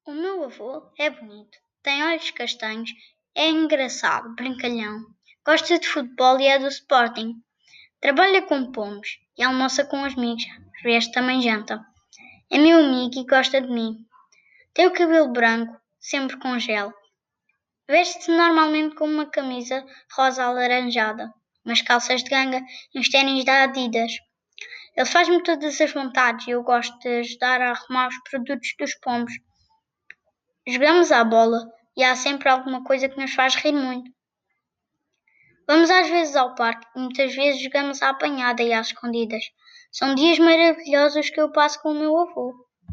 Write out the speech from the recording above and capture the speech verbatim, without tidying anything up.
O meu avô é bonito, tem olhos castanhos, é engraçado, brincalhão, gosta de futebol e é do Sporting. Trabalha com pomos e almoça com os amigos, às vezes também janta. É meu amigo e gosta de mim. Tem o cabelo branco, sempre com gel. Veste-se normalmente com uma camisa rosa alaranjada, umas calças de ganga e uns ténis da Adidas. Ele faz-me todas as vontades e eu gosto de ajudar a arrumar os produtos dos pomos. Jogamos à bola e há sempre alguma coisa que nos faz rir muito. Vamos às vezes ao parque e muitas vezes jogamos à apanhada e às escondidas. São dias maravilhosos que eu passo com o meu avô.